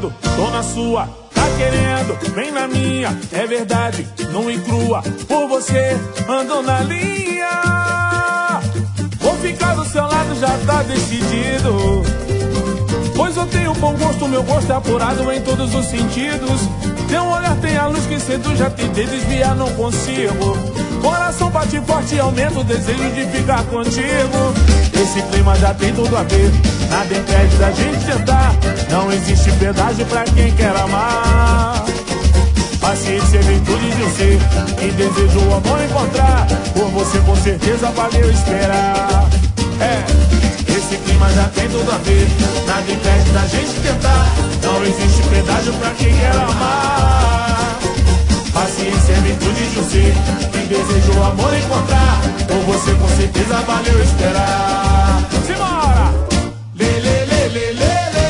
ligado, tô na sua. Tá querendo, vem na minha. É verdade, nua e crua. Por você, ando na linha. Vou ficar do seu lado, já tá decidido. Pois eu tenho bom gosto, meu gosto é apurado em todos os sentidos. Teu olhar tem a luz que seduz, já tentei desviar, não consigo. Coração bate forte e aumenta o desejo de ficar contigo. Esse clima já tem tudo a ver, nada impede da gente tentar. Não existe pedágio pra quem quer amar. Paciência é virtude de um ser que deseja o amor encontrar. Por você com certeza valeu esperar. Esse clima já tem tudo a ver, nada impede da gente tentar. Não existe pedágio pra quem quer amar. Paciência é virtude de um ser que deseja o amor encontrar. Por você com certeza valeu esperar. Simbora! Lê, lê, lê, lê, lê, lê.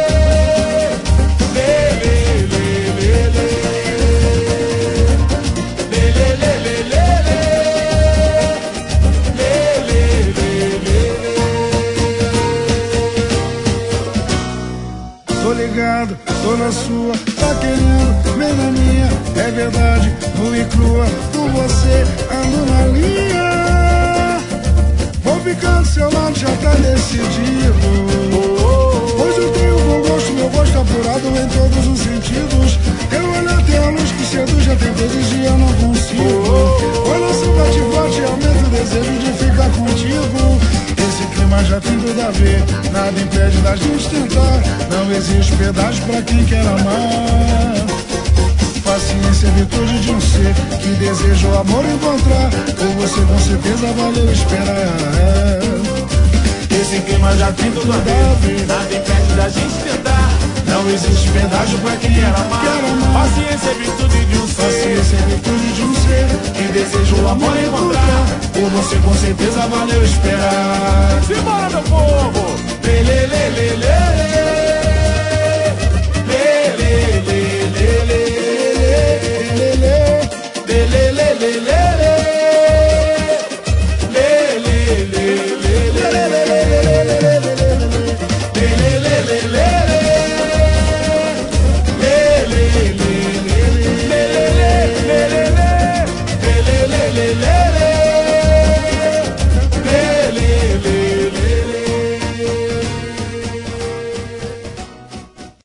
Lê, lê, lê, lê, lê. Lê, lê, lê, lê, lê, lê. Lê, lê, lê, lê, lê. Tô ligado, tô na sua, tá querendo, vem na minha. É verdade, nua e crua, com você ando na linha. Vou ficar do seu lado, já tá decidido. Pois eu tenho bom gosto, meu gosto apurado em todos os sentidos. Eu olhar tem a luz que seduz, já tentei desviar, eu não consigo. Coração bate forte e aumenta o desejo de ficar contigo. Esse clima já tem tudo a ver, nada impede da gente tentar. Não existe pedágio pra quem quer amar. Paciência é virtude de um ser que deseja o amor encontrar. Por você com certeza valeu esperar. Esse clima já tem tudo a ver, nada impede da gente tentar. Não existe pedágio pra quem quer amar. Paciência é virtude de um ser. Paciência é virtude de um ser que deseja o amor encontrar. Por você com certeza valeu esperar.